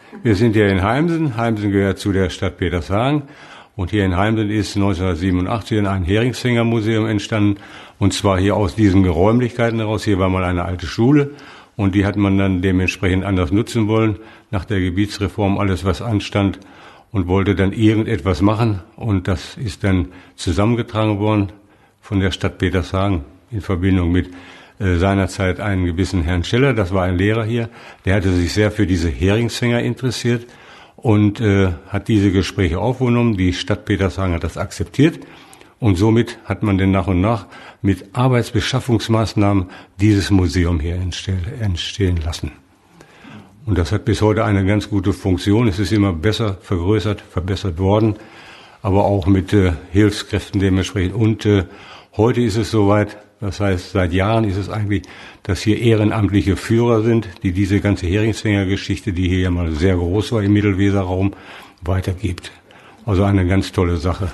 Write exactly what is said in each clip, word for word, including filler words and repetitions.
Wir sind hier in Heimsen. Heimsen gehört zu der Stadt Petershagen. Und hier in Heimsen ist neunzehnhundertsiebenundachtzig ein Heringsfängermuseum entstanden. Und zwar hier aus diesen Räumlichkeiten heraus. Hier war mal eine alte Schule. Und die hat man dann dementsprechend anders nutzen wollen. Nach der Gebietsreform alles, was anstand. Und wollte dann irgendetwas machen. Und das ist dann zusammengetragen worden von der Stadt Petershagen in Verbindung mit äh, seinerzeit einen gewissen Herrn Scheller. Das war ein Lehrer hier. Der hatte sich sehr für diese Heringsfänger interessiert und äh, hat diese Gespräche aufgenommen. Die Stadt Petershagen hat das akzeptiert. Und somit hat man dann nach und nach mit Arbeitsbeschaffungsmaßnahmen dieses Museum hier entstehen lassen. Und das hat bis heute eine ganz gute Funktion. Es ist immer besser vergrößert, verbessert worden, aber auch mit äh, Hilfskräften dementsprechend. Und äh, heute ist es soweit, das heißt, seit Jahren ist es eigentlich, dass hier ehrenamtliche Führer sind, die diese ganze Heringsfängergeschichte, die hier ja mal sehr groß war im Mittelweserraum, weitergibt. Also eine ganz tolle Sache.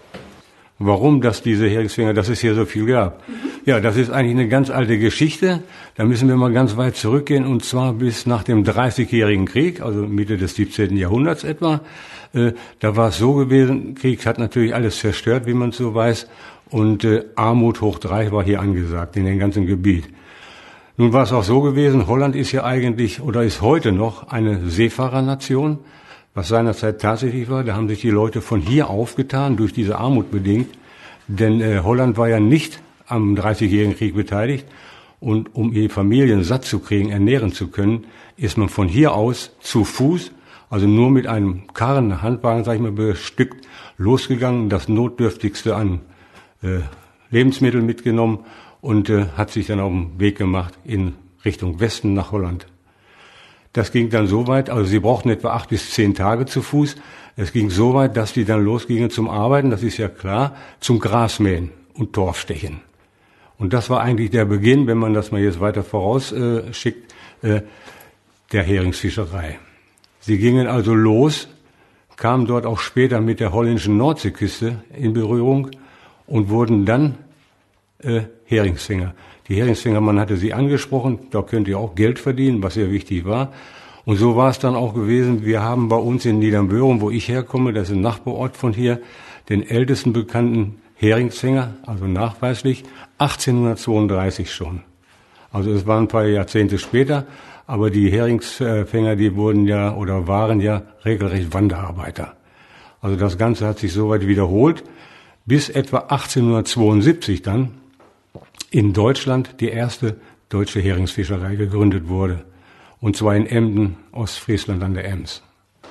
Warum das diese Heringsfänger, dass es hier so viel gab? Ja, das ist eigentlich eine ganz alte Geschichte. Da müssen wir mal ganz weit zurückgehen, und zwar bis nach dem Dreißigjährigen Krieg, also Mitte des siebzehnten Jahrhunderts etwa. Äh, da war es so gewesen, Krieg hat natürlich alles zerstört, wie man so weiß, und äh, Armut hoch drei war hier angesagt in dem ganzen Gebiet. Nun war es auch so gewesen, Holland ist ja eigentlich, oder ist heute noch, eine Seefahrernation, was seinerzeit tatsächlich war. Da haben sich die Leute von hier aufgetan, durch diese Armut bedingt, denn äh, Holland war ja nicht am Dreißigjährigen Krieg beteiligt, und um ihre Familien satt zu kriegen, ernähren zu können, ist man von hier aus zu Fuß, also nur mit einem Karren, Handwagen, sag ich mal, bestückt, losgegangen, das Notdürftigste an äh, Lebensmittel mitgenommen und äh, hat sich dann auf den Weg gemacht in Richtung Westen nach Holland. Das ging dann so weit, also sie brauchten etwa acht bis zehn Tage zu Fuß. Es ging so weit, dass die dann losgingen zum Arbeiten, das ist ja klar, zum Grasmähen und Torfstechen. Und das war eigentlich der Beginn, wenn man das mal jetzt weiter vorausschickt, äh, äh, der Heringsfischerei. Sie gingen also los, kamen dort auch später mit der holländischen Nordseeküste in Berührung und wurden dann äh, Heringsfänger. Die Heringsfänger, man hatte sie angesprochen, da könnt ihr auch Geld verdienen, was sehr wichtig war. Und so war es dann auch gewesen. Wir haben bei uns in Niedernböhren, wo ich herkomme, das ist ein Nachbarort von hier, den ältesten bekannten Heringsfänger, also nachweislich, achtzehnhundertzweiunddreißig schon. Also es waren ein paar Jahrzehnte später, aber die Heringsfänger, die wurden ja oder waren ja regelrecht Wanderarbeiter. Also das Ganze hat sich soweit wiederholt, bis etwa achtzehnhundertzweiundsiebzig dann in Deutschland die erste deutsche Heringsfischerei gegründet wurde. Und zwar in Emden, Ostfriesland an der Ems.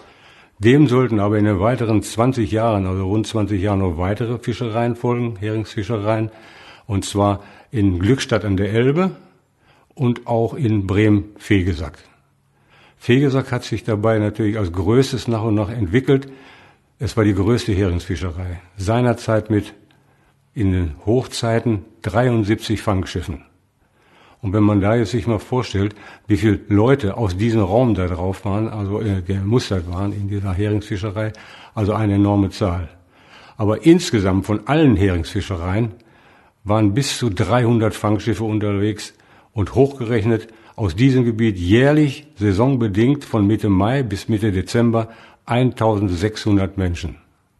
Dem sollten aber in den weiteren zwanzig Jahren, also rund zwanzig Jahren, noch weitere Fischereien folgen, Heringsfischereien. Und zwar in Glückstadt an der Elbe und auch in Bremen-Vegesack. Vegesack hat sich dabei natürlich als größtes nach und nach entwickelt. Es war die größte Heringsfischerei. Seinerzeit mit in den Hochzeiten dreiundsiebzig Fangschiffen. Und wenn man da jetzt sich mal vorstellt, wie viele Leute aus diesem Raum da drauf waren, also äh, gemustert waren in dieser Heringsfischerei, also eine enorme Zahl. Aber insgesamt von allen Heringsfischereien waren bis zu dreihundert Fangschiffe unterwegs und hochgerechnet aus diesem Gebiet jährlich, saisonbedingt von Mitte Mai bis Mitte Dezember eintausendsechshundert Menschen.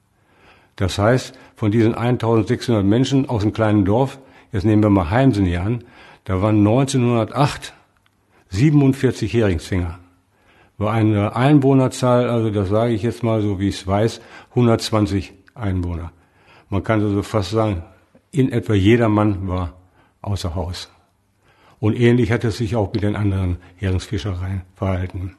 Das heißt, von diesen eintausendsechshundert Menschen aus einem kleinen Dorf, jetzt nehmen wir mal Heimsen hier an, da waren neunzehnhundertacht siebenundvierzig Heringsfänger. War eine Einwohnerzahl, also das sage ich jetzt mal so, wie ich es weiß, hundertzwanzig Einwohner. Man kann also fast sagen, in etwa jeder Mann war außer Haus. Und ähnlich hat es sich auch mit den anderen Heringsfischereien verhalten.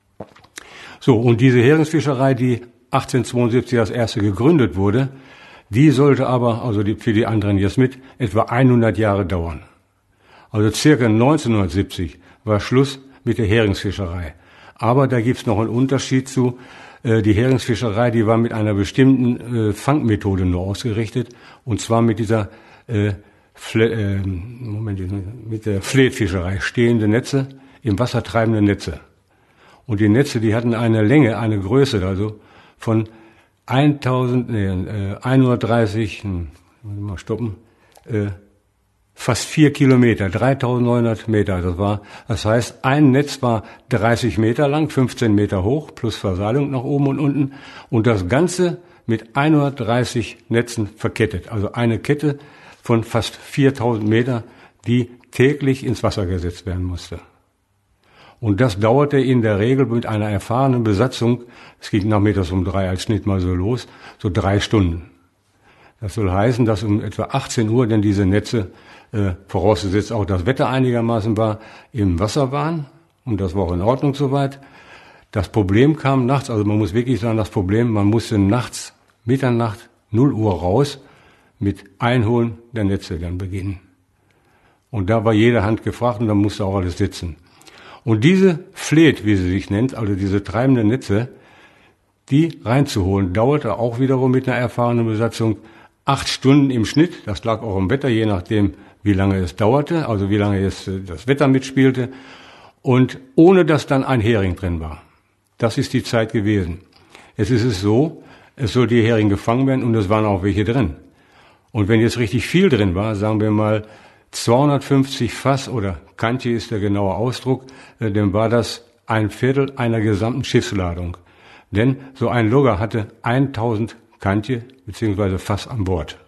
So, und diese Heringsfischerei, die achtzehnhundertzweiundsiebzig als erste gegründet wurde, die sollte aber, also die, für die anderen jetzt mit, etwa hundert Jahre dauern. Also circa neunzehnhundertsiebzig war Schluss mit der Heringsfischerei. Aber da gibt's noch einen Unterschied zu. Äh, die Heringsfischerei, die war mit einer bestimmten äh, Fangmethode nur ausgerichtet, und zwar mit dieser äh, Fle äh, Moment, mit der Fletfischerei, stehende Netze im Wasser treibende Netze. Und die Netze, die hatten eine Länge, eine Größe, also von eintausend, nee, äh, hundertdreißig, hm, mal stoppen, äh, fast vier Kilometer, dreitausendneunhundert Meter. Das war, das heißt, ein Netz war dreißig Meter lang, fünfzehn Meter hoch, plus Verseilung nach oben und unten. Und das Ganze mit hundertdreißig Netzen verkettet. Also eine Kette von fast viertausend Meter, die täglich ins Wasser gesetzt werden musste. Und das dauerte in der Regel mit einer erfahrenen Besatzung, es ging nachmittags um drei als Schnitt mal so los, so drei Stunden. Das soll heißen, dass um etwa achtzehn Uhr denn diese Netze, äh, vorausgesetzt auch das Wetter einigermaßen war, im Wasser waren. Und das war auch in Ordnung soweit. Das Problem kam nachts, also man muss wirklich sagen, das Problem, man musste nachts, Mitternacht, null Uhr raus, mit Einholen der Netze dann beginnen. Und da war jede Hand gefragt und da musste auch alles sitzen. Und diese Fleet, wie sie sich nennt, also diese treibenden Netze, die reinzuholen, dauerte auch wiederum mit einer erfahrenen Besatzung acht Stunden im Schnitt. Das lag auch im Wetter, je nachdem, wie lange es dauerte, also wie lange es das Wetter mitspielte. Und ohne, dass dann ein Hering drin war. Das ist die Zeit gewesen. Jetzt ist es so, es soll die Hering gefangen werden und es waren auch welche drin. Und wenn jetzt richtig viel drin war, sagen wir mal zweihundertfünfzig Fass, oder Kantje ist der genaue Ausdruck, äh, dann war das ein Viertel einer gesamten Schiffsladung. Denn so ein Logger hatte tausend Kantje bzw. Fass an Bord.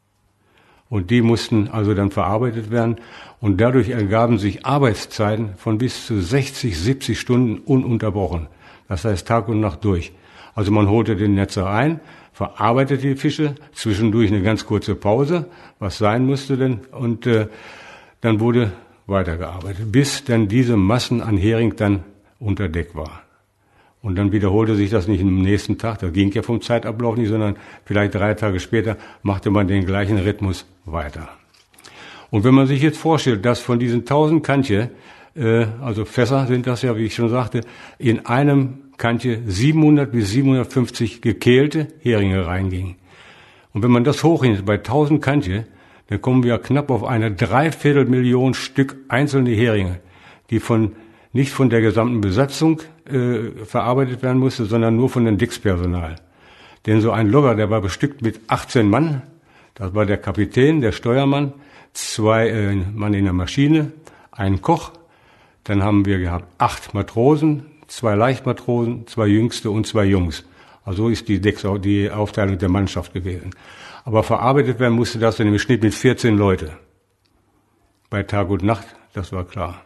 Und die mussten also dann verarbeitet werden. Und dadurch ergaben sich Arbeitszeiten von bis zu sechzig, siebzig Stunden ununterbrochen. Das heißt Tag und Nacht durch. Also man holte den Netzer ein, verarbeitete die Fische, zwischendurch eine ganz kurze Pause, was sein musste denn, und äh, dann wurde weitergearbeitet, bis dann diese Massen an Hering dann unter Deck war. Und dann wiederholte sich das nicht am nächsten Tag, das ging ja vom Zeitablauf nicht, sondern vielleicht drei Tage später machte man den gleichen Rhythmus weiter. Und wenn man sich jetzt vorstellt, dass von diesen tausend Kantje, äh, also Fässer sind das ja, wie ich schon sagte, in einem Kantje siebenhundert bis siebenhundertfünfzig gekehlte Heringe reingingen. Und wenn man das hochrechnet bei tausend Kantje, dann kommen wir knapp auf eine Dreiviertelmillion Stück einzelne Heringe, die von nicht von der gesamten Besatzung äh, verarbeitet werden musste, sondern nur von dem Deckspersonal. Denn so ein Logger, der war bestückt mit achtzehn Mann, das war der Kapitän, der Steuermann, zwei äh, Mann in der Maschine, ein Koch, dann haben wir gehabt acht Matrosen, zwei Leichtmatrosen, zwei Jüngste und zwei Jungs. Also so ist die, Decks, die Aufteilung der Mannschaft gewesen. Aber verarbeitet werden musste das dann im Schnitt mit vierzehn Leute. Bei Tag und Nacht, das war klar.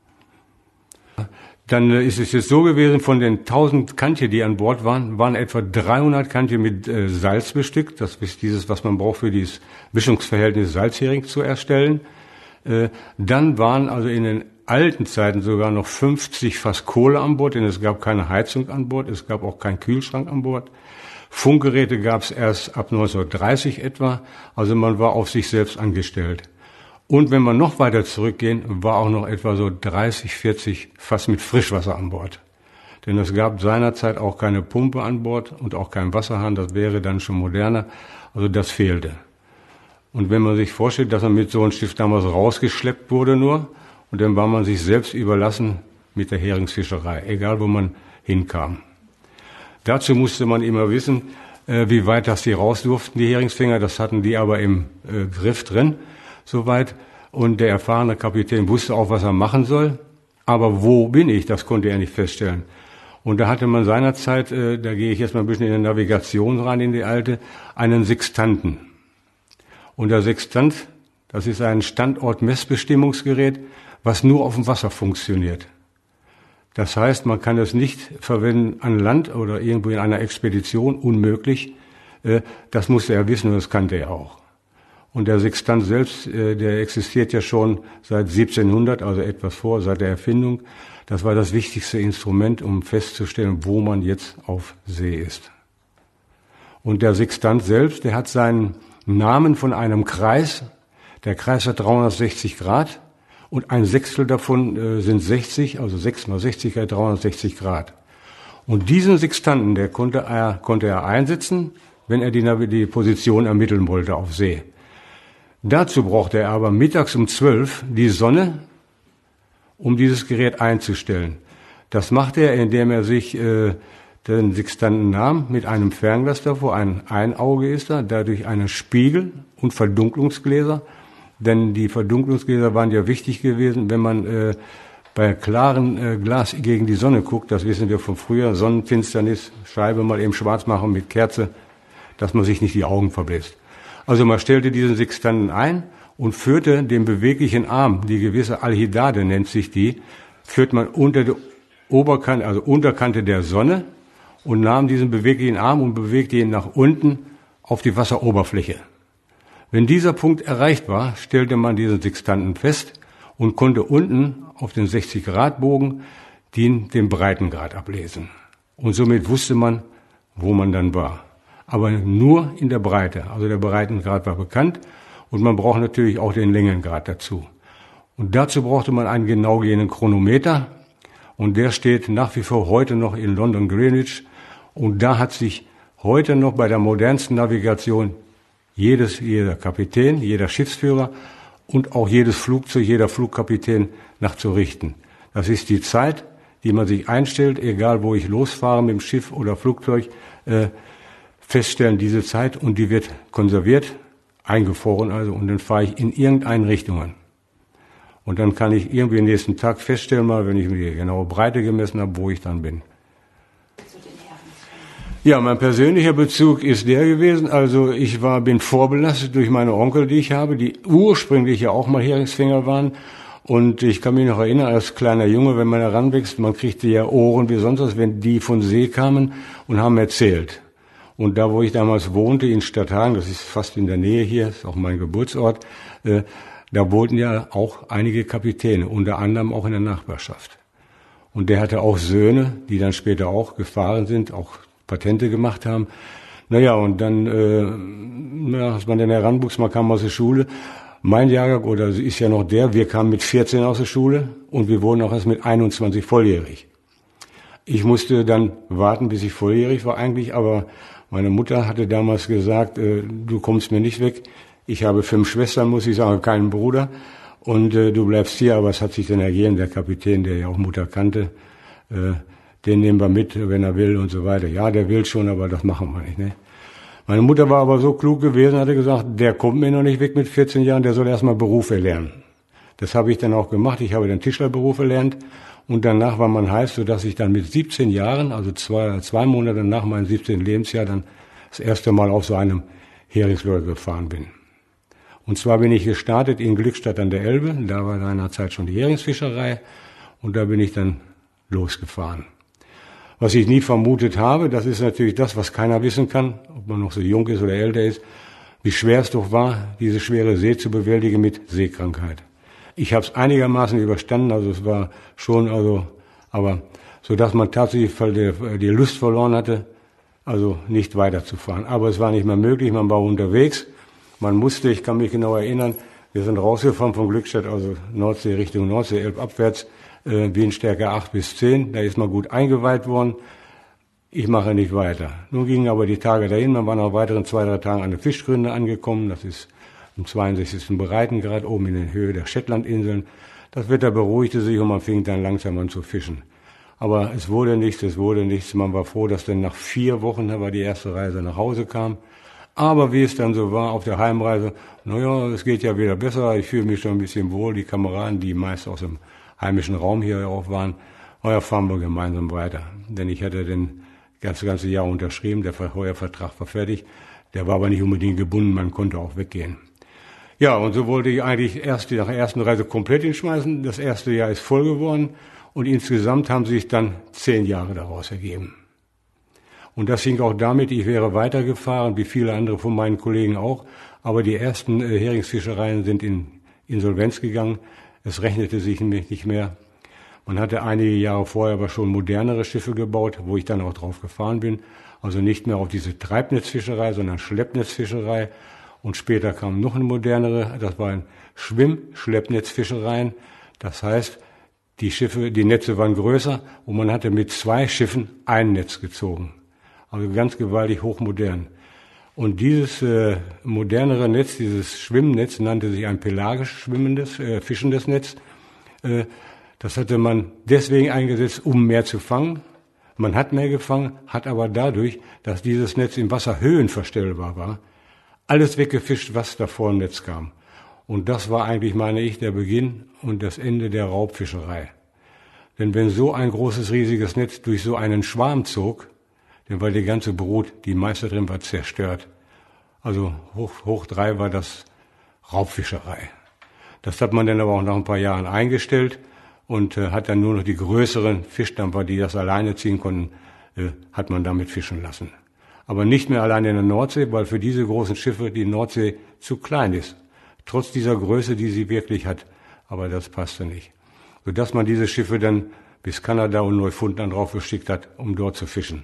Dann ist es jetzt so gewesen, von den tausend Kantje, die an Bord waren, waren etwa dreihundert Kantje mit äh, Salz bestückt. Das ist dieses, was man braucht für dieses Mischungsverhältnis Salzhering zu erstellen. Äh, dann waren also in den alten Zeiten sogar noch fünfzig Fass Kohle an Bord, denn es gab keine Heizung an Bord, es gab auch keinen Kühlschrank an Bord. Funkgeräte gab es erst ab neunzehnhundertdreißig etwa, also man war auf sich selbst angestellt. Und wenn wir noch weiter zurückgehen, war auch noch etwa so dreißig, vierzig Fass mit Frischwasser an Bord. Denn es gab seinerzeit auch keine Pumpe an Bord und auch keinen Wasserhahn, das wäre dann schon moderner, also das fehlte. Und wenn man sich vorstellt, dass man mit so einem Schiff damals rausgeschleppt wurde nur, und dann war man sich selbst überlassen mit der Heringsfischerei, egal wo man hinkam. Dazu musste man immer wissen, äh, wie weit das die raus durften, die Heringsfänger. Das hatten die aber im äh, Griff drin, soweit. Und der erfahrene Kapitän wusste auch, was er machen soll. Aber wo bin ich, das konnte er nicht feststellen. Und da hatte man seinerzeit, äh, da gehe ich jetzt mal ein bisschen in die Navigation rein, in die alte, einen Sextanten. Und der Sextant, das ist ein Standortmessbestimmungsgerät, was nur auf dem Wasser funktioniert. Das heißt, man kann es nicht verwenden an Land oder irgendwo in einer Expedition, unmöglich. Das musste er wissen und das kannte er auch. Und der Sextant selbst, der existiert ja schon seit siebzehnhundert, also etwas vor, seit der Erfindung. Das war das wichtigste Instrument, um festzustellen, wo man jetzt auf See ist. Und der Sextant selbst, der hat seinen Namen von einem Kreis. Der Kreis hat dreihundertsechzig Grad. Und ein Sechstel davon äh, sind sechzig, also sechs mal sechzig, äh, dreihundertsechzig Grad. Und diesen Sextanten, der konnte er, konnte er einsetzen, wenn er die, die Position ermitteln wollte auf See. Dazu brauchte er aber mittags um zwölf die Sonne, um dieses Gerät einzustellen. Das machte er, indem er sich äh, den Sextanten nahm, mit einem Fernglas davor, ein Einauge ist da, dadurch einen Spiegel und Verdunklungsgläser. denn die Verdunklungsgläser waren ja wichtig gewesen, wenn man äh, bei klarem äh, Glas gegen die Sonne guckt, das wissen wir von früher, Sonnenfinsternis, Scheibe mal eben schwarz machen mit Kerze, dass man sich nicht die Augen verbläst. Also man stellte diesen Sextanten ein und führte den beweglichen Arm, die gewisse Alhidade nennt sich die, führt man unter der Oberkante, also Unterkante der Sonne und nahm diesen beweglichen Arm und bewegte ihn nach unten auf die Wasseroberfläche. Wenn dieser Punkt erreicht war, stellte man diesen Sextanten fest und konnte unten auf den sechzig-Grad-Bogen den, den Breitengrad ablesen. Und somit wusste man, wo man dann war. Aber nur in der Breite. Also der Breitengrad war bekannt und man braucht natürlich auch den Längengrad dazu. Und dazu brauchte man einen genau gehenden Chronometer und der steht nach wie vor heute noch in London Greenwich und da hat sich heute noch bei der modernsten Navigation jedes, jeder Kapitän, jeder Schiffsführer und auch jedes Flugzeug, jeder Flugkapitän nachzurichten. Das ist die Zeit, die man sich einstellt, egal wo ich losfahre mit dem Schiff oder Flugzeug, äh, feststellen diese Zeit und die wird konserviert, eingefroren also und dann fahre ich in irgendeine Richtung. Und dann kann ich irgendwie den nächsten Tag feststellen, mal wenn ich mir die genaue Breite gemessen habe, wo ich dann bin. Ja, mein persönlicher Bezug ist der gewesen, also ich war, bin vorbelastet durch meine Onkel, die ich habe, die ursprünglich ja auch mal Heringsfänger waren. Und ich kann mich noch erinnern, als kleiner Junge, wenn man heranwächst, man kriegte ja Ohren wie sonst was, wenn die von See kamen und haben erzählt. Und da, wo ich damals wohnte, in Stadthagen, das ist fast in der Nähe hier, ist auch mein Geburtsort, äh, da wohnten ja auch einige Kapitäne, unter anderem auch in der Nachbarschaft. Und der hatte auch Söhne, die dann später auch gefahren sind, auch Patente gemacht haben. Naja, und dann, äh, ja, als man dann heranwuchs, man kam aus der Schule. Mein Jahrgang, oder ist ja noch der, wir kamen mit vierzehn aus der Schule und wir wurden auch erst mit einundzwanzig volljährig. Ich musste dann warten, bis ich volljährig war eigentlich, aber meine Mutter hatte damals gesagt, äh, du kommst mir nicht weg. Ich habe fünf Schwestern, muss ich sagen, keinen Bruder. Und äh, du bleibst hier, aber es hat sich dann ergeben, der Kapitän, der ja auch Mutter kannte, äh, den nehmen wir mit, wenn er will und so weiter. Ja, der will schon, aber das machen wir nicht. Ne? Meine Mutter war aber so klug gewesen, hatte gesagt, der kommt mir noch nicht weg mit vierzehn Jahren, der soll erstmal Beruf erlernen. Das habe ich dann auch gemacht. Ich habe den Tischlerberuf erlernt und danach war man heiß, sodass ich dann mit siebzehn Jahren, also zwei, zwei Monate nach meinem siebzehnten Lebensjahr, dann das erste Mal auf so einem Heringsloher gefahren bin. Und zwar bin ich gestartet in Glückstadt an der Elbe, da war seinerzeit schon die Heringsfischerei und da bin ich dann losgefahren. Was ich nie vermutet habe, das ist natürlich das, was keiner wissen kann, ob man noch so jung ist oder älter ist, wie schwer es doch war, diese schwere See zu bewältigen mit Seekrankheit. Ich habe es einigermaßen überstanden, also es war schon, also, aber so dass man tatsächlich die Lust verloren hatte, also nicht weiterzufahren. Aber es war nicht mehr möglich, man war unterwegs, man musste, ich kann mich genau erinnern, wir sind rausgefahren von Glückstadt, also Nordsee Richtung Nordsee, Elb abwärts, Windstärke acht bis zehn, da ist man gut eingeweiht worden. Ich mache nicht weiter. Nun gingen aber die Tage dahin, man war nach weiteren zwei, drei Tagen an der Fischgründe angekommen, das ist im zweiundsechzigsten Breitengrad, oben in der Höhe der Shetlandinseln. Das Wetter beruhigte sich und man fing dann langsam an zu fischen. Aber es wurde nichts, es wurde nichts. Man war froh, dass dann nach vier Wochen, da war die erste Reise, nach Hause kam. Aber wie es dann so war auf der Heimreise, naja, es geht ja wieder besser, ich fühle mich schon ein bisschen wohl, die Kameraden, die meist aus dem heimischen Raum hier auch waren, heuer fahren wir gemeinsam weiter. Denn ich hatte den das ganze Jahr unterschrieben, der Heuervertrag war fertig, der war aber nicht unbedingt gebunden, man konnte auch weggehen. Ja, und so wollte ich eigentlich erst nach der ersten Reise komplett hinschmeißen. Das erste Jahr ist voll geworden und insgesamt haben sich dann zehn Jahre daraus ergeben. Und das hing auch damit, ich wäre weitergefahren, wie viele andere von meinen Kollegen auch, aber die ersten äh, Heringsfischereien sind in Insolvenz gegangen. Es rechnete sich nicht mehr. Man hatte einige Jahre vorher aber schon modernere Schiffe gebaut, wo ich dann auch drauf gefahren bin. Also nicht mehr auf diese Treibnetzfischerei, sondern Schleppnetzfischerei. Und später kam noch eine modernere, das waren Schwimm-Schleppnetzfischereien. Das heißt, die Schiffe, die Netze waren größer und man hatte mit zwei Schiffen ein Netz gezogen. Also ganz gewaltig hochmodern. Und dieses äh, modernere Netz, dieses Schwimmnetz, nannte sich ein pelagisch schwimmendes, äh, fischendes Netz. Äh, das hatte man deswegen eingesetzt, um mehr zu fangen. Man hat mehr gefangen, hat aber dadurch, dass dieses Netz im Wasser höhenverstellbar war, alles weggefischt, was da vor dem Netz kam. Und das war eigentlich, meine ich, der Beginn und das Ende der Raubfischerei. Denn wenn so ein großes, riesiges Netz durch so einen Schwarm zog, dann war die ganze Brut, die meiste drin war, zerstört. Also hoch, hoch drei war das Raubfischerei. Das hat man dann aber auch nach ein paar Jahren eingestellt und äh, hat dann nur noch die größeren Fischdampfer, die das alleine ziehen konnten, äh, hat man damit fischen lassen. Aber nicht mehr alleine in der Nordsee, weil für diese großen Schiffe die Nordsee zu klein ist. Trotz dieser Größe, die sie wirklich hat. Aber das passte nicht. Sodass man diese Schiffe dann bis Kanada und Neufundland draufgeschickt hat, um dort zu fischen.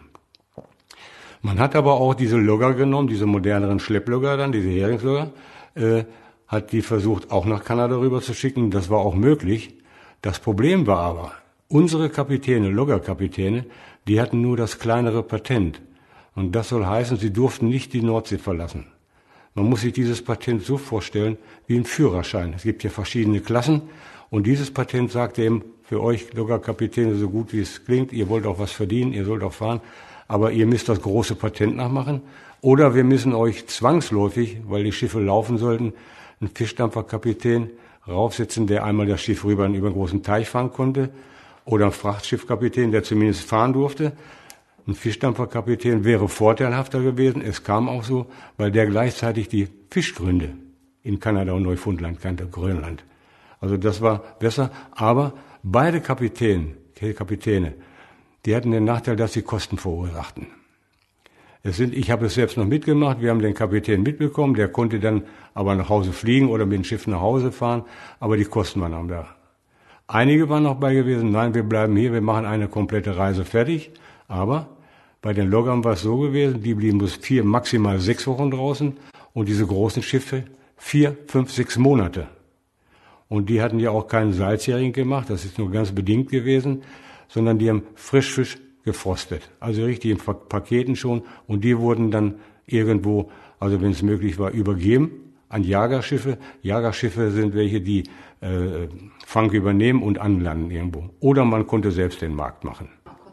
Man hat aber auch diese Logger genommen, diese moderneren Schlepplogger dann, diese Heringslogger, äh, hat die versucht, auch nach Kanada rüber zu schicken. Das war auch möglich. Das Problem war aber, unsere Kapitäne, Loggerkapitäne, die hatten nur das kleinere Patent. Und das soll heißen, sie durften nicht die Nordsee verlassen. Man muss sich dieses Patent so vorstellen wie ein Führerschein. Es gibt ja verschiedene Klassen und dieses Patent sagt eben für euch Loggerkapitäne so gut wie es klingt, ihr wollt auch was verdienen, ihr sollt auch fahren, aber ihr müsst das große Patent nachmachen. Oder wir müssen euch zwangsläufig, weil die Schiffe laufen sollten, einen Fischdampferkapitän raufsetzen, der einmal das Schiff rüber über einen großen Teich fahren konnte, oder einen Frachtschiffkapitän, der zumindest fahren durfte. Ein Fischdampferkapitän wäre vorteilhafter gewesen. Es kam auch so, weil der gleichzeitig die Fischgründe in Kanada und Neufundland kannte, Grönland. Also das war besser. Aber beide Kapitäne, Kapitäne, die hatten den Nachteil, dass sie Kosten verursachten. Es sind, ich habe es selbst noch mitgemacht. Wir haben den Kapitän mitbekommen. Der konnte dann aber nach Hause fliegen oder mit dem Schiff nach Hause fahren. Aber die Kosten waren auch da. Einige waren noch bei gewesen. Nein, wir bleiben hier. Wir machen eine komplette Reise fertig. Aber bei den Loggern war es so gewesen, die blieben bloß vier, maximal sechs Wochen draußen und diese großen Schiffe vier, fünf, sechs Monate. Und die hatten ja auch keinen Salzhering gemacht, das ist nur ganz bedingt gewesen, sondern die haben Frischfisch gefrostet. Also richtig in Paketen schon und die wurden dann irgendwo, also wenn es möglich war, übergeben an Jagerschiffe. Jagerschiffe sind welche, die äh, Fang übernehmen und anlanden irgendwo. Oder man konnte selbst den Markt machen.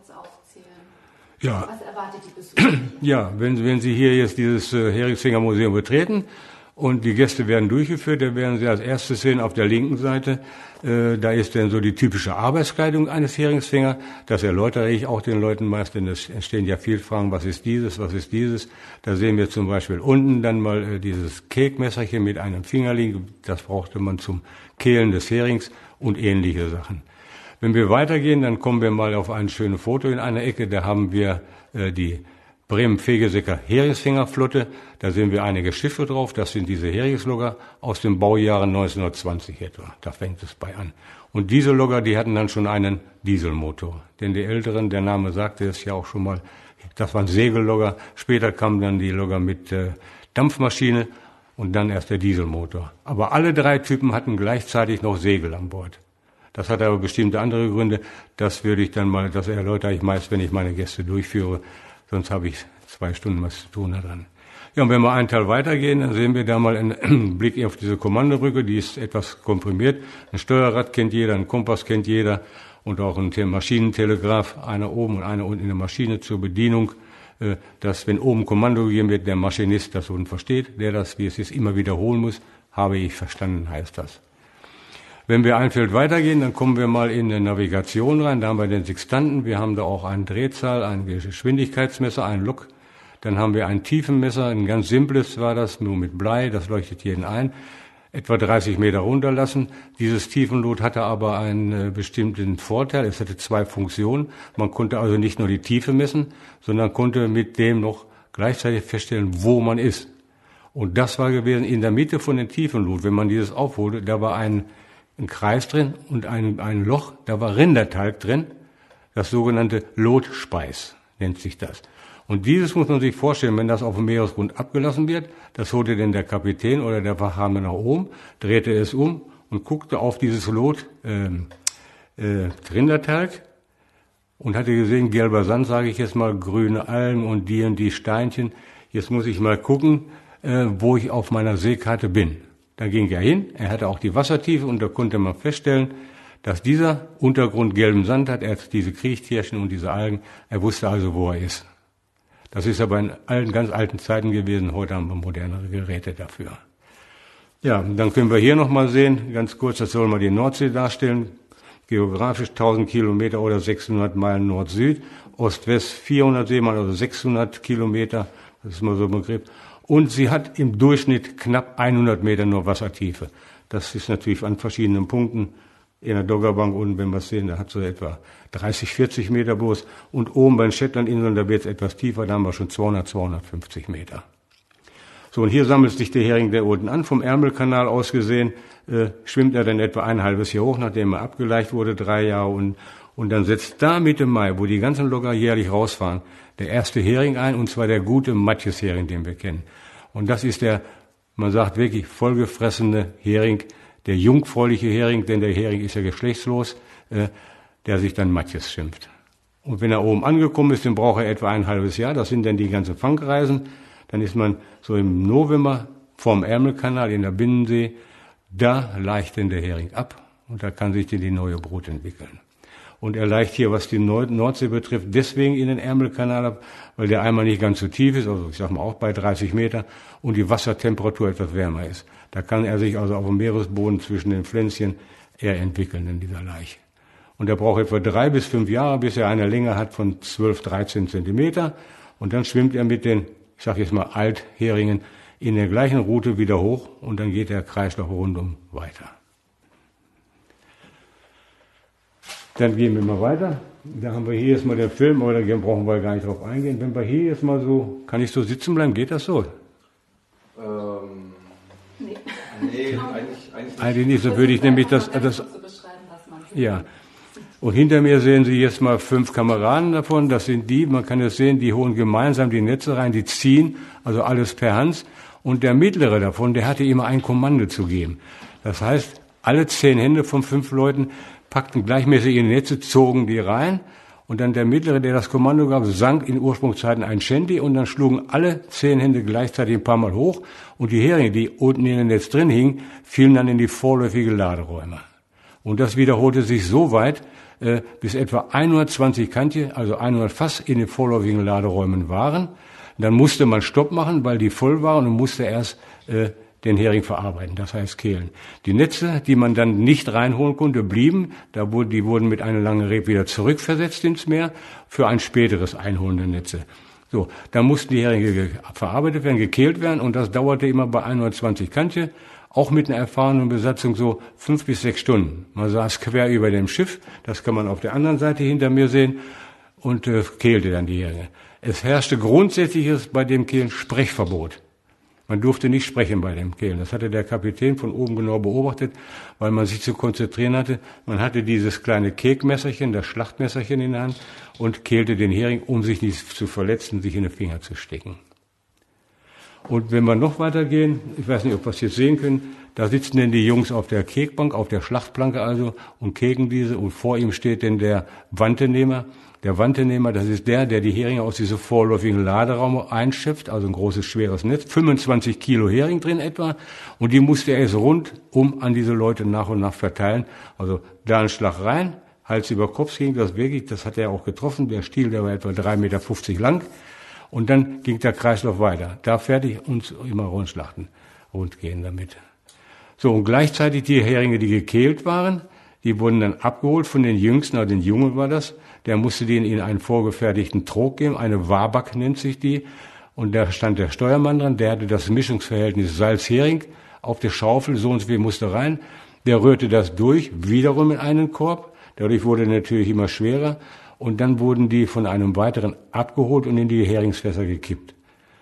Ja. Was erwartet die Besucher? Ja, wenn, wenn Sie hier jetzt dieses äh, Heringsfinger Museum betreten und die Gäste werden durchgeführt, dann werden Sie als erstes sehen auf der linken Seite, äh, da ist dann so die typische Arbeitskleidung eines Heringsfinger. Das erläutere ich auch den Leuten meist, denn es entstehen ja viele Fragen, was ist dieses, was ist dieses. Da sehen wir zum Beispiel unten dann mal äh, dieses Kekmesserchen mit einem Fingerling, das brauchte man zum Kehlen des Herings und ähnliche Sachen. Wenn wir weitergehen, dann kommen wir mal auf ein schönes Foto in einer Ecke. Da haben wir äh, die Bremen-Fegesecker Heringsfingerflotte. Da sehen wir einige Schiffe drauf. Das sind diese Heringslogger aus dem Baujahr neunzehnhundertzwanzig etwa. Da fängt es bei an. Und diese Logger, die hatten dann schon einen Dieselmotor. Denn die Älteren, der Name sagte es ja auch schon mal, das waren Segellogger. Später kamen dann die Logger mit äh, Dampfmaschine und dann erst der Dieselmotor. Aber alle drei Typen hatten gleichzeitig noch Segel an Bord. Das hat aber bestimmte andere Gründe. Das würde ich dann mal, das erläutere ich meist, wenn ich meine Gäste durchführe. Sonst habe ich zwei Stunden was zu tun daran. Ja, und wenn wir einen Teil weitergehen, dann sehen wir da mal einen Blick auf diese Kommandobrücke. Die ist etwas komprimiert. Ein Steuerrad kennt jeder, ein Kompass kennt jeder und auch ein Maschinentelegraph. Einer oben und einer unten in der Maschine zur Bedienung. Dass, wenn oben Kommando gegeben wird, der Maschinist das unten versteht, der das, wie es ist, immer wiederholen muss. Habe ich verstanden, heißt das. Wenn wir ein Feld weitergehen, dann kommen wir mal in eine Navigation rein. Da haben wir den Sextanten. Wir haben da auch eine Drehzahl, ein Geschwindigkeitsmesser, ein Log. Dann haben wir ein Tiefenmesser, ein ganz simples war das, nur mit Blei. Das leuchtet jeden ein. Etwa dreißig Meter runterlassen. Dieses Tiefenlot hatte aber einen bestimmten Vorteil. Es hatte zwei Funktionen. Man konnte also nicht nur die Tiefe messen, sondern konnte mit dem noch gleichzeitig feststellen, wo man ist. Und das war gewesen in der Mitte von dem Tiefenlot. Wenn man dieses aufholte, da war ein ein Kreis drin und ein, ein Loch, da war Rindertalg drin, das sogenannte Lotspeis nennt sich das. Und dieses muss man sich vorstellen, wenn das auf dem Meeresgrund abgelassen wird, das holte denn der Kapitän oder der Wachhammer nach oben, drehte es um und guckte auf dieses Lot, äh, äh, Rindertalg und hatte gesehen, gelber Sand, sage ich jetzt mal, grüne Algen und die und die Steinchen. Jetzt muss ich mal gucken, äh, wo ich auf meiner Seekarte bin. Da ging er hin, er hatte auch die Wassertiefe und da konnte man feststellen, dass dieser Untergrund gelben Sand hat, er hat diese Kriechtierchen und diese Algen, er wusste also, wo er ist. Das ist aber in allen ganz alten Zeiten gewesen, heute haben wir modernere Geräte dafür. Ja, dann können wir hier nochmal sehen, ganz kurz, das soll mal die Nordsee darstellen. Geografisch tausend Kilometer oder sechshundert Meilen Nord-Süd. Ost-West vierhundert Seemeilen, also sechshundert Kilometer. Das ist mal so ein Begriff. Und sie hat im Durchschnitt knapp hundert Meter nur Wassertiefe. Das ist natürlich an verschiedenen Punkten. In der Doggerbank unten, wenn wir es sehen, da hat so etwa dreißig, vierzig Meter bloß. Und oben bei den Shetlandinseln, da wird es etwas tiefer, da haben wir schon zweihundert, zweihundertfünfzig Meter. So, und hier sammelt sich der Hering der unten an. Vom Ärmelkanal aus gesehen äh, schwimmt er dann etwa ein halbes Jahr hoch, nachdem er abgeleicht wurde, drei Jahre. Und, und dann setzt da Mitte Mai, wo die ganzen Logger jährlich rausfahren, der erste Hering ein, und zwar der gute Matjes-Hering, den wir kennen. Und das ist der, man sagt wirklich, vollgefressene Hering, der jungfräuliche Hering, denn der Hering ist ja geschlechtslos, äh, der sich dann Matjes schimpft. Und wenn er oben angekommen ist, dann braucht er etwa ein halbes Jahr. Das sind dann die ganzen Fangreisen. Dann ist man so im November vorm Ärmelkanal in der Binnensee. Da leicht denn der Hering ab und da kann sich dann die neue Brut entwickeln. Und er leicht hier, was die Nordsee betrifft, deswegen in den Ärmelkanal ab, weil der einmal nicht ganz so tief ist, also ich sag mal auch bei dreißig Meter, und die Wassertemperatur etwas wärmer ist. Da kann er sich also auf dem Meeresboden zwischen den Pflänzchen eher entwickeln in dieser Laich. Und er braucht etwa drei bis fünf Jahre, bis er eine Länge hat von zwölf, dreizehn Zentimeter. Und dann schwimmt er mit den, ich sage jetzt mal Altheringen, in der gleichen Route wieder hoch und dann geht der Kreislauf rundum weiter. Dann gehen wir mal weiter. Da haben wir hier jetzt mal den Film, aber da brauchen wir gar nicht drauf eingehen. Wenn wir hier jetzt mal so, kann ich so sitzen bleiben, geht das so? Ähm, nee. Nee, eigentlich, eigentlich nicht. Eigentlich nicht, so würde ich nämlich das, das ja. Und hinter mir sehen Sie jetzt mal fünf Kameraden davon. Das sind die, man kann es sehen, die holen gemeinsam die Netze rein, die ziehen, also alles per Hand. Und der mittlere davon, der hatte immer ein Kommando zu geben. Das heißt, alle zehn Hände von fünf Leuten packten gleichmäßig in die Netze, zogen die rein. Und dann der mittlere, der das Kommando gab, sank in Ursprungszeiten ein Shanty und dann schlugen alle zehn Hände gleichzeitig ein paar Mal hoch. Und die Heringe, die unten in dem Netz drin hingen, fielen dann in die vorläufige Laderäume. Und das wiederholte sich so weit, äh, bis etwa hundertzwanzig Kantje, also hundert Fass, in den vorläufigen Laderäumen waren. Dann musste man Stopp machen, weil die voll waren, und musste erst äh, den Hering verarbeiten, das heißt kehlen. Die Netze, die man dann nicht reinholen konnte, blieben. Da wurden, die wurden mit einem langen Reb wieder zurückversetzt ins Meer für ein späteres Einholen der Netze. So, dann mussten die Heringe verarbeitet werden, gekehlt werden, und das dauerte immer bei hundertzwanzig Kantje, auch mit einer erfahrenen Besatzung so fünf bis sechs Stunden. Man saß quer über dem Schiff, das kann man auf der anderen Seite hinter mir sehen, und äh, kehlte dann die Heringe. Es herrschte grundsätzliches bei dem Kehlen Sprechverbot. Man durfte nicht sprechen bei dem Kehlen. Das hatte der Kapitän von oben genau beobachtet, weil man sich zu konzentrieren hatte. Man hatte dieses kleine Kekmesserchen, das Schlachtmesserchen in der Hand, und kehlte den Hering, um sich nicht zu verletzen, sich in den Finger zu stecken. Und wenn wir noch weitergehen, ich weiß nicht, ob wir es jetzt sehen können, da sitzen denn die Jungs auf der Kekbank, auf der Schlachtplanke also, und keken diese, und vor ihm steht denn der Wantenehmer. Der Wantenehmer, das ist der, der die Heringe aus diesem vorläufigen Laderaum einschöpft, also ein großes, schweres Netz, fünfundzwanzig Kilo Hering drin etwa, und die musste er jetzt rundum an diese Leute nach und nach verteilen. Also da ein Schlag rein, Hals über Kopf ging das wirklich, das hat er auch getroffen, der Stiel, der war etwa drei Meter fünfzig lang, und dann ging der Kreislauf weiter. Da fertig und immer rundschlachten, rund gehen damit. So, und gleichzeitig die Heringe, die gekehlt waren, die wurden dann abgeholt von den Jüngsten, also den Jungen war das. Der musste denen in einen vorgefertigten Trog geben, eine Wabak nennt sich die. Und da stand der Steuermann dran, der hatte das Mischungsverhältnis Salz-Hering auf der Schaufel, so und so viel musste rein. Der rührte das durch, wiederum in einen Korb. Dadurch wurde er natürlich immer schwerer. Und dann wurden die von einem weiteren abgeholt und in die Heringsfässer gekippt.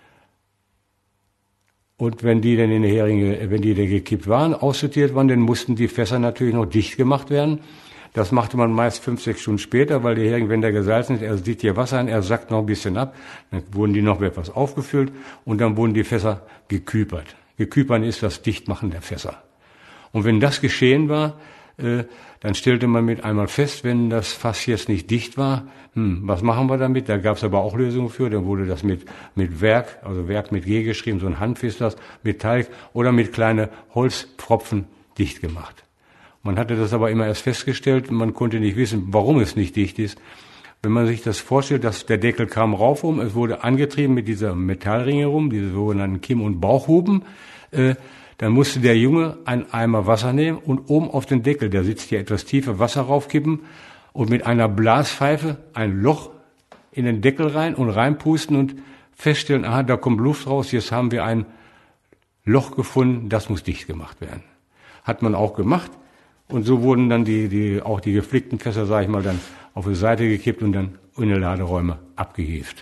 Und wenn die dann in die Heringe, wenn die dann gekippt waren, aussortiert waren, dann mussten die Fässer natürlich noch dicht gemacht werden. Das machte man meist fünf, sechs Stunden später, weil der Hering, wenn der gesalzen ist, er sieht hier Wasser an, er sackt noch ein bisschen ab. Dann wurden die noch etwas aufgefüllt und dann wurden die Fässer geküpert. Geküpern ist das Dichtmachen der Fässer. Und wenn das geschehen war, äh, dann stellte man mit einmal fest, wenn das Fass jetzt nicht dicht war, hm, was machen wir damit? Da gab es aber auch Lösungen für. Dann wurde das mit mit Werk, also Werk mit G geschrieben, so ein Hanf ist das, mit Teig oder mit kleinen Holzpfropfen dicht gemacht. Man hatte das aber immer erst festgestellt und man konnte nicht wissen, warum es nicht dicht ist. Wenn man sich das vorstellt, dass der Deckel kam rauf um, es wurde angetrieben mit dieser Metallringe rum, diese sogenannten Kimm- und Bauchhuben, äh, Dann musste der Junge einen Eimer Wasser nehmen und oben auf den Deckel, der sitzt hier etwas tiefer, Wasser raufkippen und mit einer Blaspfeife ein Loch in den Deckel rein und reinpusten und feststellen, aha, da kommt Luft raus, jetzt haben wir ein Loch gefunden, das muss dicht gemacht werden. Hat man auch gemacht und so wurden dann die, die, auch die geflickten Fässer, sage ich mal, dann auf die Seite gekippt und dann in die Laderäume abgehievt.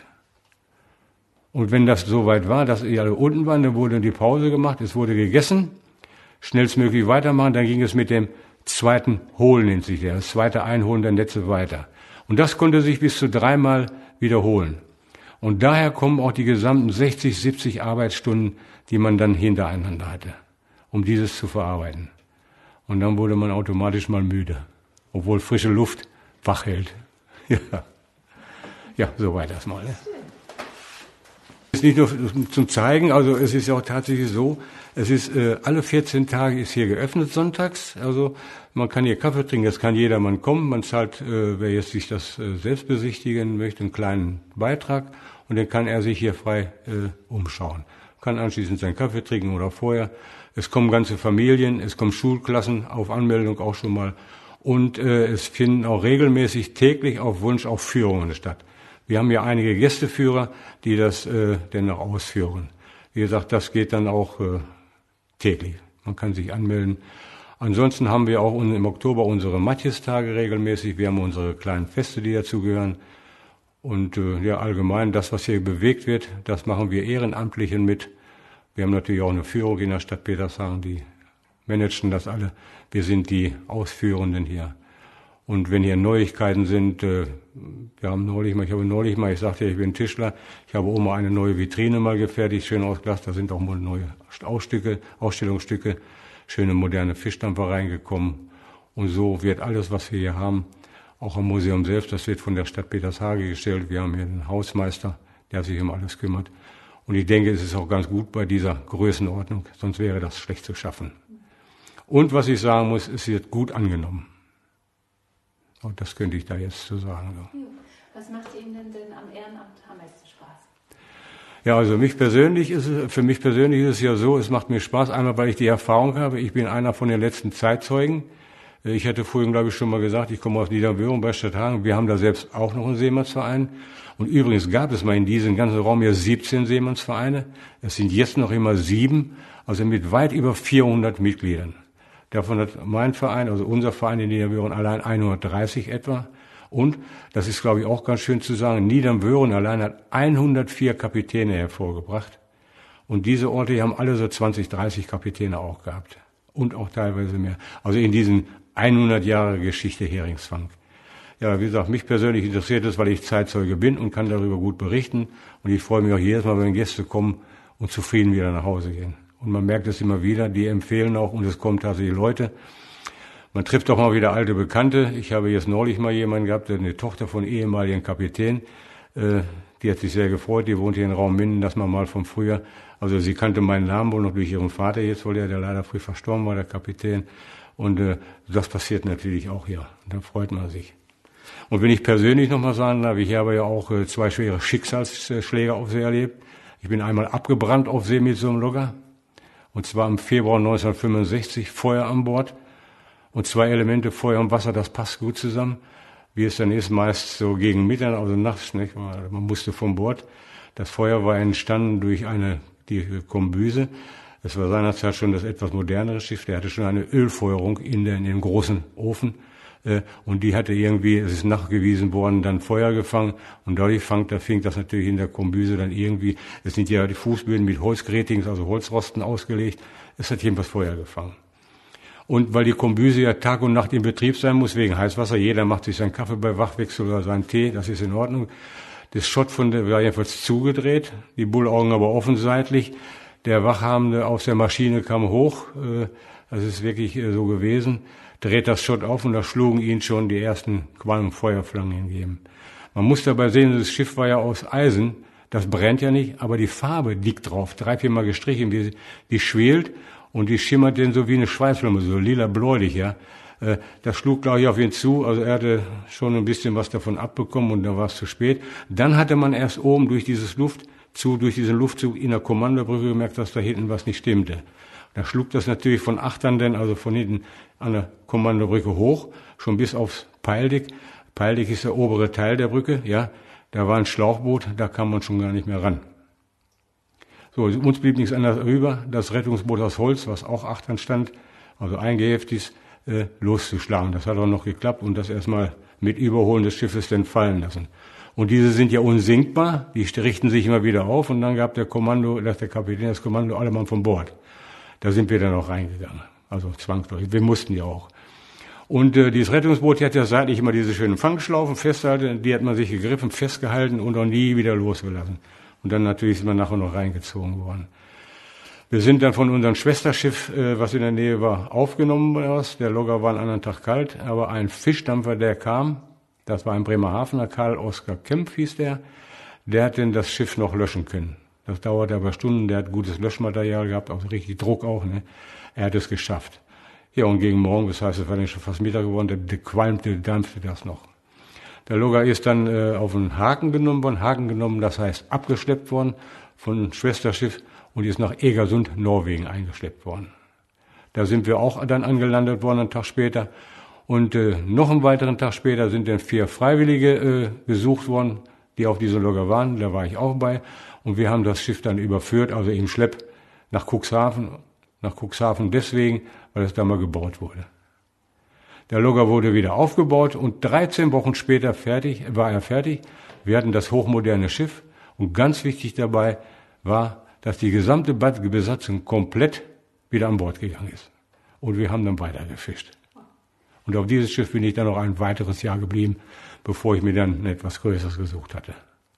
Und wenn das soweit war, dass die alle unten waren, dann wurde die Pause gemacht, es wurde gegessen, schnellstmöglich weitermachen, dann ging es mit dem zweiten Holen, nennt sich der, das zweite Einholen der Netze weiter. Und das konnte sich bis zu dreimal wiederholen. Und daher kommen auch die gesamten sechzig, siebzig Arbeitsstunden, die man dann hintereinander hatte, um dieses zu verarbeiten. Und dann wurde man automatisch mal müde, obwohl frische Luft wach hält. Ja, ja, soweit erstmal. Ne? Es ist nicht nur zum Zeigen, also es ist ja auch tatsächlich so, es ist äh, alle vierzehn Tage ist hier geöffnet sonntags, also man kann hier Kaffee trinken, das kann jedermann kommen, man zahlt, äh, wer jetzt sich das äh, selbst besichtigen möchte, einen kleinen Beitrag und dann kann er sich hier frei äh, umschauen. Kann anschließend seinen Kaffee trinken oder vorher. Es kommen ganze Familien, es kommen Schulklassen auf Anmeldung auch schon mal und äh, es finden auch regelmäßig täglich auf Wunsch auch Führungen statt. Wir haben ja einige Gästeführer, die das äh, dann auch ausführen. Wie gesagt, das geht dann auch äh, täglich. Man kann sich anmelden. Ansonsten haben wir auch im Oktober unsere Matjestage regelmäßig. Wir haben unsere kleinen Feste, die dazugehören. Und äh, ja, allgemein, das, was hier bewegt wird, das machen wir Ehrenamtlichen mit. Wir haben natürlich auch eine Führung in der Stadt Petershagen, die managen das alle. Wir sind die Ausführenden hier. Und wenn hier Neuigkeiten sind, äh, wir haben neulich mal, ich habe neulich mal, ich sagte ja, ich bin Tischler, ich habe oben mal eine neue Vitrine mal gefertigt, schön aus Glas, da sind auch mal neue Ausstücke, Ausstellungsstücke, schöne moderne Fischdampfer reingekommen. Und so wird alles, was wir hier haben, auch am Museum selbst, das wird von der Stadt Petershagen gestellt. Wir haben hier einen Hausmeister, der sich um alles kümmert. Und ich denke, es ist auch ganz gut bei dieser Größenordnung, sonst wäre das schlecht zu schaffen. Und was ich sagen muss, es wird gut angenommen. Und das könnte ich da jetzt zu sagen. So. Was macht Ihnen denn am Ehrenamt am meisten Spaß? Ja, also mich persönlich ist es, für mich persönlich ist es ja so, es macht mir Spaß, einmal weil ich die Erfahrung habe. Ich bin einer von den letzten Zeitzeugen. Ich hatte vorhin, glaube ich, schon mal gesagt, ich komme aus Niederwöhring bei Stadthagen. Wir haben da selbst auch noch einen Seemannsverein. Und übrigens gab es mal in diesem ganzen Raum ja siebzehn Seemannsvereine. Es sind jetzt noch immer sieben, also mit weit über vierhundert Mitgliedern. Davon hat mein Verein, also unser Verein in Niederwöhring, allein hundertdreißig etwa. Und, das ist glaube ich auch ganz schön zu sagen, Niederwöhring allein hat hundertvier Kapitäne hervorgebracht. Und diese Orte, die haben alle so zwanzig, dreißig Kapitäne auch gehabt. Und auch teilweise mehr. Also in diesen hundert Jahre Geschichte Heringsfang. Ja, wie gesagt, mich persönlich interessiert es, weil ich Zeitzeuge bin und kann darüber gut berichten. Und ich freue mich auch jedes Mal, wenn Gäste kommen und zufrieden wieder nach Hause gehen. Und man merkt es immer wieder, die empfehlen auch und es kommen tatsächlich Leute. Man trifft auch mal wieder alte Bekannte. Ich habe jetzt neulich mal jemanden gehabt, eine Tochter von ehemaligen Kapitän. Äh, die hat sich sehr gefreut, die wohnt hier in Raumminden, dass man mal vom Frühjahr, also sie kannte meinen Namen wohl noch durch ihren Vater jetzt, weil der, der leider früh verstorben war, der Kapitän. Und äh, das passiert natürlich auch hier. Und da freut man sich. Und wenn ich persönlich noch mal sagen darf, ich habe ja auch äh, zwei schwere Schicksalsschläge auf See erlebt. Ich bin einmal abgebrannt auf See mit so einem Logger. Und zwar im Februar neunzehnhundertfünfundsechzig, Feuer an Bord. Und zwei Elemente, Feuer und Wasser, das passt gut zusammen. Wie es dann ist, meist so gegen Mitternacht, also nachts, nicht? Man musste vom Bord. Das Feuer war entstanden durch eine, die Kombüse. Es war seinerzeit schon das etwas modernere Schiff, der hatte schon eine Ölfeuerung in, der, in dem großen Ofen. Und die hatte irgendwie, es ist nachgewiesen worden, dann Feuer gefangen. Und dadurch fang, da fing das natürlich in der Kombüse dann irgendwie, es sind ja die Fußböden mit Holzgrätings, also Holzrosten ausgelegt. Es hat jedenfalls Feuer gefangen. Und weil die Kombüse ja Tag und Nacht in Betrieb sein muss, wegen Heißwasser, jeder macht sich seinen Kaffee bei Wachwechsel oder seinen Tee, das ist in Ordnung. Das Schott von der war jedenfalls zugedreht, die Bullaugen aber offen seitlich. Der Wachhabende aus der Maschine kam hoch, das ist wirklich so gewesen, dreht das Schott auf und da schlugen ihn schon die ersten Qualm- und Feuerflammen hingeben. Man muss dabei sehen, das Schiff war ja aus Eisen, das brennt ja nicht, aber die Farbe liegt drauf, drei, viermal gestrichen, die, die schwelt und die schimmert denn so wie eine Schweißflamme, so lila-bläulich, ja. Das schlug, glaube ich, auf ihn zu, also er hatte schon ein bisschen was davon abbekommen und da war es zu spät. Dann hatte man erst oben durch dieses Luft, zu, durch diesen Luftzug in der Kommandobrücke gemerkt, dass da hinten was nicht stimmte. Da schlug das natürlich von Achtern denn, also von hinten an der Kommandobrücke hoch, schon bis aufs Peildeck. Peildeck ist der obere Teil der Brücke, ja. Da war ein Schlauchboot, da kam man schon gar nicht mehr ran. So, uns blieb nichts anderes über, das Rettungsboot aus Holz, was auch Achtern stand, also eingeheftet, äh, loszuschlagen. Das hat auch noch geklappt und das erstmal mit Überholen des Schiffes dann fallen lassen. Und diese sind ja unsinkbar, die richten sich immer wieder auf und dann gab der Kommando, der Kapitän das Kommando, alle Mann von Bord. Da sind wir dann auch reingegangen, also zwangsläufig, wir mussten ja auch. Und äh, dieses Rettungsboot, die hat ja seitlich immer diese schönen Fangschlaufen festgehalten, die hat man sich gegriffen, festgehalten und auch nie wieder losgelassen. Und dann natürlich sind wir nachher noch reingezogen worden. Wir sind dann von unserem Schwesterschiff, äh, was in der Nähe war, aufgenommen worden. Der Logger war einen anderen Tag kalt, aber ein Fischdampfer, der kam, das war ein Bremerhavener, Karl Oskar Kempf hieß der, der hat denn das Schiff noch löschen können. Das dauerte aber Stunden, der hat gutes Löschmaterial gehabt, also richtig Druck auch, ne? Er hat es geschafft. Ja, und gegen Morgen, das heißt, es war nicht schon fast Mittag geworden, der qualmte, dampfte das noch. Der Logger ist dann äh, auf einen Haken genommen worden, Haken genommen, das heißt abgeschleppt worden von einem Schwesterschiff und ist nach Egersund, Norwegen, eingeschleppt worden. Da sind wir auch dann angelandet worden, einen Tag später. Und äh, noch einen weiteren Tag später sind dann vier Freiwillige äh, gesucht worden, die auf diesem Logger waren, da war ich auch bei. Und wir haben das Schiff dann überführt, also im Schlepp nach Cuxhaven, nach Cuxhaven deswegen, weil es da mal gebaut wurde. Der Logger wurde wieder aufgebaut und dreizehn Wochen später fertig, war er fertig. Wir hatten das hochmoderne Schiff und ganz wichtig dabei war, dass die gesamte Besatzung komplett wieder an Bord gegangen ist. Und wir haben dann weiter gefischt. Und auf dieses Schiff bin ich dann noch ein weiteres Jahr geblieben, bevor ich mir dann etwas Größeres gesucht hatte.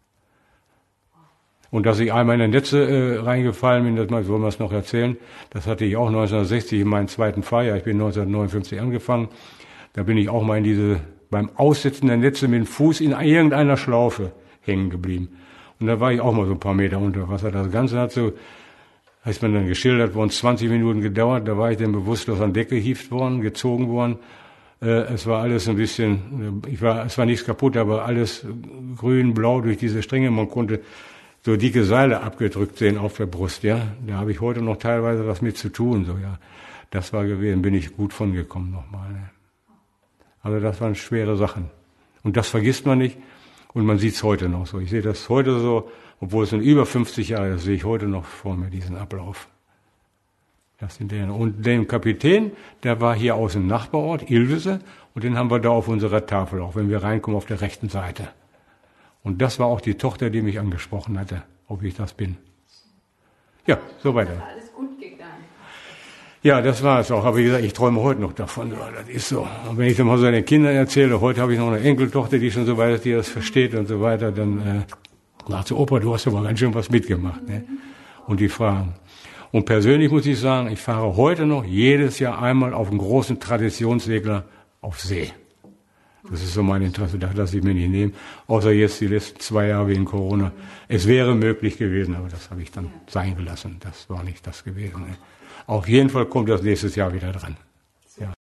Und dass ich einmal in der Netze äh, reingefallen bin, das soll man es noch erzählen, das hatte ich auch neunzehnhundertsechzig in meinem zweiten Fahrjahr. Ich bin neunzehnhundertneunundfünfzig angefangen. Da bin ich auch mal in diese, beim Aussitzen der Netze mit dem Fuß in irgendeiner Schlaufe hängen geblieben. Und da war ich auch mal so ein paar Meter unter Wasser. Das Ganze hat so, ist mir dann geschildert worden, zwanzig Minuten gedauert. Da war ich dann bewusstlos an Deck gehievt worden, gezogen worden. Äh, es war alles ein bisschen, ich war, es war nichts kaputt, aber alles grün, blau durch diese Stränge. Man konnte so dicke Seile abgedrückt sehen auf der Brust, ja. Da habe ich heute noch teilweise was mit zu tun, so, ja. Das war gewesen, bin ich gut von gekommen nochmal, ne. Also das waren schwere Sachen. Und das vergisst man nicht. Und man sieht es heute noch so. Ich sehe das heute so, obwohl es sind über fünfzig Jahre, das sehe ich heute noch vor mir, diesen Ablauf. Das sind die. Und den Kapitän, der war hier aus dem Nachbarort, Ilvese, und den haben wir da auf unserer Tafel, auch wenn wir reinkommen auf der rechten Seite. Und das war auch die Tochter, die mich angesprochen hatte, ob ich das bin. Ja, so weiter. Das war alles gut gegangen. Ja, das war es auch. Aber wie gesagt, ich träume heute noch davon. Das ist so. Und wenn ich dann mal so den Kindern erzähle, heute habe ich noch eine Enkeltochter, die schon so weit ist, die das versteht und so weiter, dann äh, sagt sie, Opa, du hast aber ganz schön was mitgemacht. Ne? Und die fragen. Und persönlich muss ich sagen, ich fahre heute noch jedes Jahr einmal auf einen großen Traditionssegler auf See. Das ist so mein Interesse, das lasse ich mir nicht nehmen. Außer jetzt die letzten zwei Jahre wegen Corona. Es wäre möglich gewesen, aber das habe ich dann sein gelassen. Das war nicht das gewesen. Ne? Auf jeden Fall kommt das nächstes Jahr wieder dran.